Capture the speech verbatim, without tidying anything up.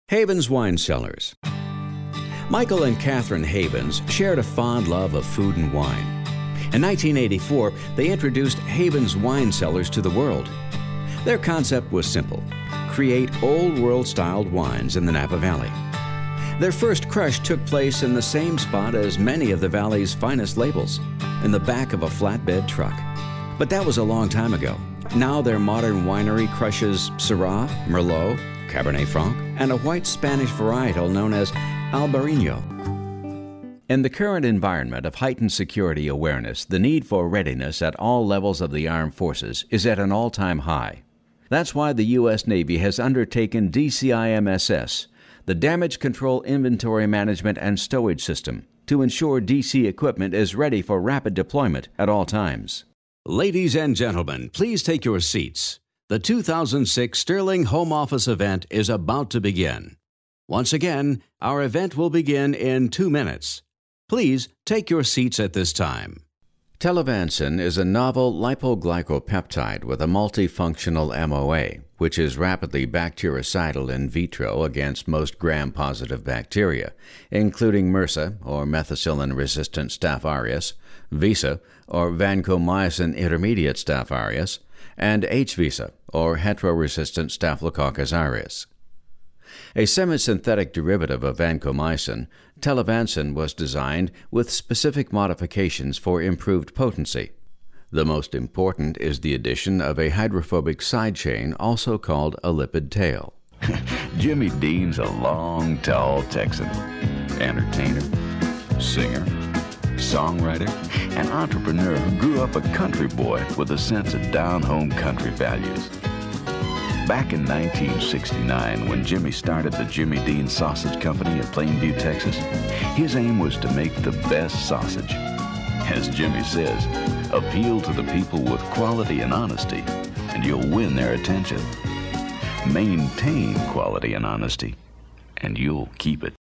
Havens Wine Cellars. Michael and Catherine Havens shared a fond love of food and wine. In nineteen eighty-four, they introduced Havens Wine Cellars to the world. Their concept was simple: create old world-styled wines in the Napa Valley. Their first crush took place in the same spot as many of the Valley's finest labels, in the back of a flatbed truck. But that was a long time ago. Now their modern winery crushes Syrah, Merlot, Cabernet Franc, and a white Spanish varietal known as Albarino. In the current environment of heightened security awareness, the need for readiness at all levels of the armed forces is at an all-time high. That's why the U S Navy has undertaken D C I M S S, the Damage Control Inventory Management and Stowage System, to ensure D C equipment is ready for rapid deployment at all times. Ladies and gentlemen, please take your seats. The two thousand six Sterling Home Office event is about to begin. Once again, our event will begin in two minutes. Please take your seats at this time. Telavancin is a novel lipoglycopeptide with a multifunctional M O A, which is rapidly bactericidal in vitro against most gram-positive bacteria, including MRSA, or methicillin-resistant Staph aureus, Visa, or vancomycin intermediate Staph aureus, and H. visa, or heteroresistant Staphylococcus aureus. A semisynthetic derivative of vancomycin, telavancin was designed with specific modifications for improved potency. The most important is the addition of a hydrophobic side chain, also called a lipid tail. Jimmy Dean's a long, tall Texan. Entertainer, singer, songwriter, and entrepreneur who grew up a country boy with a sense of down-home country values. Back in nineteen sixty-nine, when Jimmy started the Jimmy Dean Sausage Company in Plainview, Texas, his aim was to make the best sausage. As Jimmy says, appeal to the people with quality and honesty, and you'll win their attention. Maintain quality and honesty, and you'll keep it.